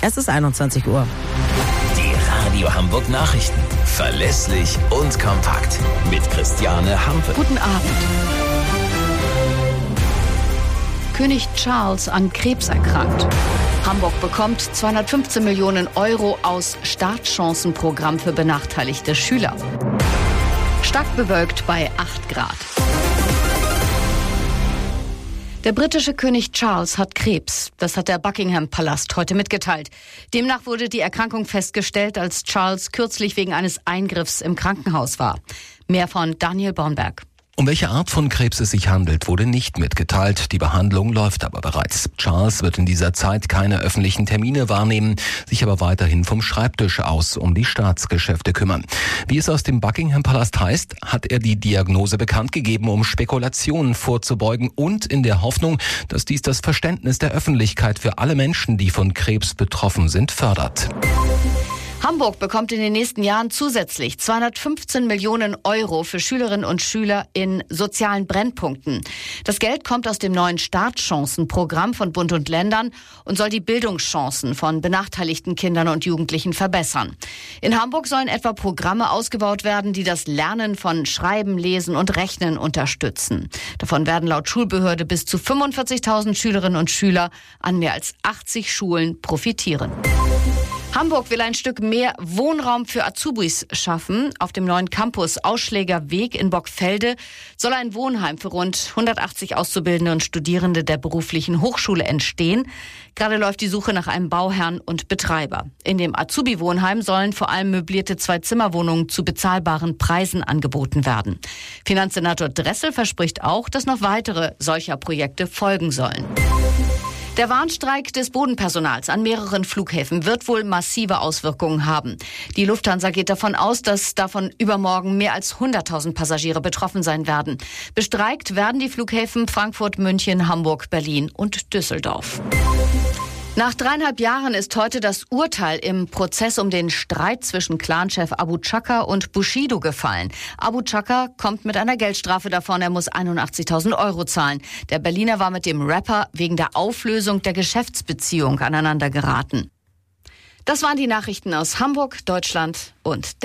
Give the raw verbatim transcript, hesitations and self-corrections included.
Es ist einundzwanzig Uhr. Die Radio Hamburg Nachrichten. Verlässlich und kompakt. Mit Christiane Hampe. Guten Abend. König Charles an Krebs erkrankt. Hamburg bekommt zweihundertfünfzehn Millionen Euro aus Startchancenprogramm für benachteiligte Schüler. Stark bewölkt bei acht Grad. Der britische König Charles hat Krebs. Das hat der Buckingham-Palast heute mitgeteilt. Demnach wurde die Erkrankung festgestellt, als Charles kürzlich wegen eines Eingriffs im Krankenhaus war. Mehr von Daniel Bornberg. Um welche Art von Krebs es sich handelt, wurde nicht mitgeteilt. Die Behandlung läuft aber bereits. Charles wird in dieser Zeit keine öffentlichen Termine wahrnehmen, sich aber weiterhin vom Schreibtisch aus um die Staatsgeschäfte kümmern. Wie es aus dem Buckingham-Palast heißt, hat er die Diagnose bekannt gegeben, um Spekulationen vorzubeugen und in der Hoffnung, dass dies das Verständnis der Öffentlichkeit für alle Menschen, die von Krebs betroffen sind, fördert. Hamburg bekommt in den nächsten Jahren zusätzlich zweihundertfünfzehn Millionen Euro für Schülerinnen und Schüler in sozialen Brennpunkten. Das Geld kommt aus dem neuen Startchancenprogramm von Bund und Ländern und soll die Bildungschancen von benachteiligten Kindern und Jugendlichen verbessern. In Hamburg sollen etwa Programme ausgebaut werden, die das Lernen von Schreiben, Lesen und Rechnen unterstützen. Davon werden laut Schulbehörde bis zu fünfundvierzigtausend Schülerinnen und Schüler an mehr als achtzig Schulen profitieren. Hamburg will ein Stück mehr Wohnraum für Azubis schaffen. Auf dem neuen Campus Ausschläger Weg in Bockfelde soll ein Wohnheim für rund hundertachtzig Auszubildende und Studierende der beruflichen Hochschule entstehen. Gerade läuft die Suche nach einem Bauherrn und Betreiber. In dem Azubi-Wohnheim sollen vor allem möblierte Zwei-Zimmer-Wohnungen zu bezahlbaren Preisen angeboten werden. Finanzsenator Dressel verspricht auch, dass noch weitere solcher Projekte folgen sollen. Der Warnstreik des Bodenpersonals an mehreren Flughäfen wird wohl massive Auswirkungen haben. Die Lufthansa geht davon aus, dass davon übermorgen mehr als hunderttausend Passagiere betroffen sein werden. Bestreikt werden die Flughäfen Frankfurt, München, Hamburg, Berlin und Düsseldorf. Nach dreieinhalb Jahren ist heute das Urteil im Prozess um den Streit zwischen Clanchef Abu Chaka und Bushido gefallen. Abu Chaka kommt mit einer Geldstrafe davon, er muss einundachtzigtausend Euro zahlen. Der Berliner war mit dem Rapper wegen der Auflösung der Geschäftsbeziehung aneinander geraten. Das waren die Nachrichten aus Hamburg, Deutschland und